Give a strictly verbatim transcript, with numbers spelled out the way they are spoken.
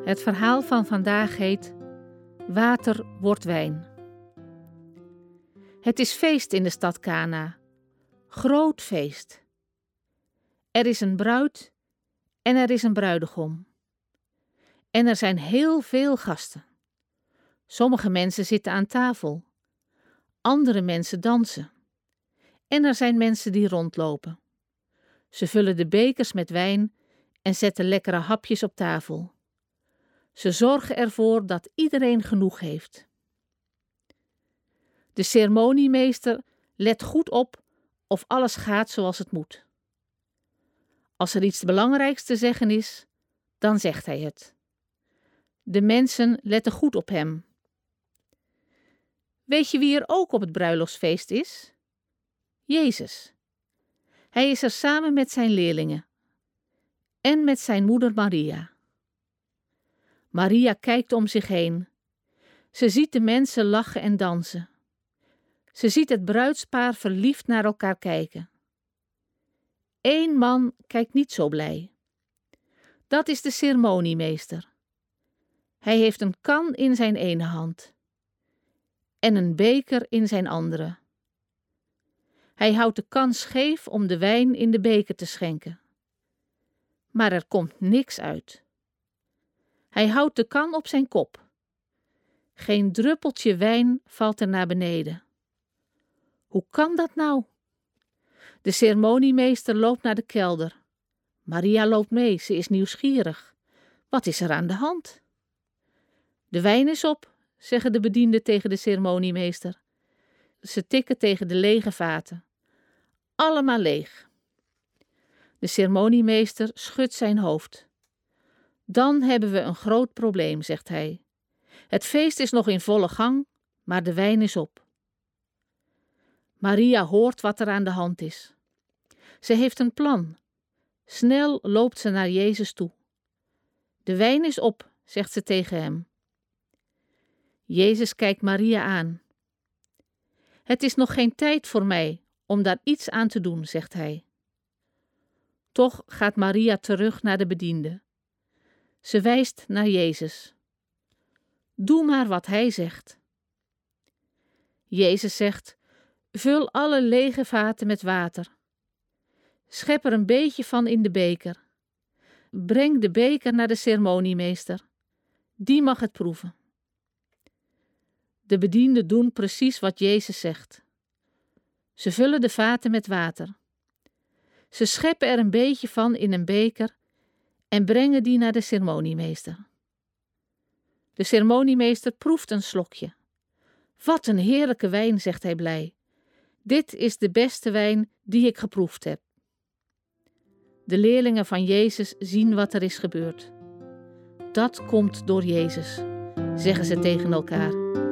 Het verhaal van vandaag heet Water wordt wijn. Het is feest in de stad Kana. Groot feest. Er is een bruid en er is een bruidegom. En er zijn heel veel gasten. Sommige mensen zitten aan tafel. Andere mensen dansen. En er zijn mensen die rondlopen. Ze vullen de bekers met wijn en zetten lekkere hapjes op tafel. Ze zorgen ervoor dat iedereen genoeg heeft. De ceremoniemeester let goed op of alles gaat zoals het moet. Als er iets belangrijks te zeggen is, dan zegt hij het. De mensen letten goed op hem. Weet je wie er ook op het bruiloftsfeest is? Jezus. Hij is er samen met zijn leerlingen en met zijn moeder Maria. Maria kijkt om zich heen. Ze ziet de mensen lachen en dansen. Ze ziet het bruidspaar verliefd naar elkaar kijken. Eén man kijkt niet zo blij. Dat is de ceremoniemeester. Hij heeft een kan in zijn ene hand en een beker in zijn andere. Hij houdt de kan scheef om de wijn in de beker te schenken. Maar er komt niks uit. Hij houdt de kan op zijn kop. Geen druppeltje wijn valt er naar beneden. Hoe kan dat nou? De ceremoniemeester loopt naar de kelder. Maria loopt mee, ze is nieuwsgierig. Wat is er aan de hand? De wijn is op, zeggen de bedienden tegen de ceremoniemeester. Ze tikken tegen de lege vaten. Allemaal leeg. De ceremoniemeester schudt zijn hoofd. Dan hebben we een groot probleem, zegt hij. Het feest is nog in volle gang, maar de wijn is op. Maria hoort wat er aan de hand is. Ze heeft een plan. Snel loopt ze naar Jezus toe. De wijn is op, zegt ze tegen hem. Jezus kijkt Maria aan. Het is nog geen tijd voor mij om daar iets aan te doen, zegt hij. Toch gaat Maria terug naar de bediende. Ze wijst naar Jezus. Doe maar wat hij zegt. Jezus zegt, vul alle lege vaten met water. Schep er een beetje van in de beker. Breng de beker naar de ceremoniemeester. Die mag het proeven. De bedienden doen precies wat Jezus zegt. Ze vullen de vaten met water. Ze scheppen er een beetje van in een beker en brengen die naar de ceremoniemeester. De ceremoniemeester proeft een slokje. Wat een heerlijke wijn, zegt hij blij. Dit is de beste wijn die ik geproefd heb. De leerlingen van Jezus zien wat er is gebeurd. Dat komt door Jezus, zeggen ze tegen elkaar.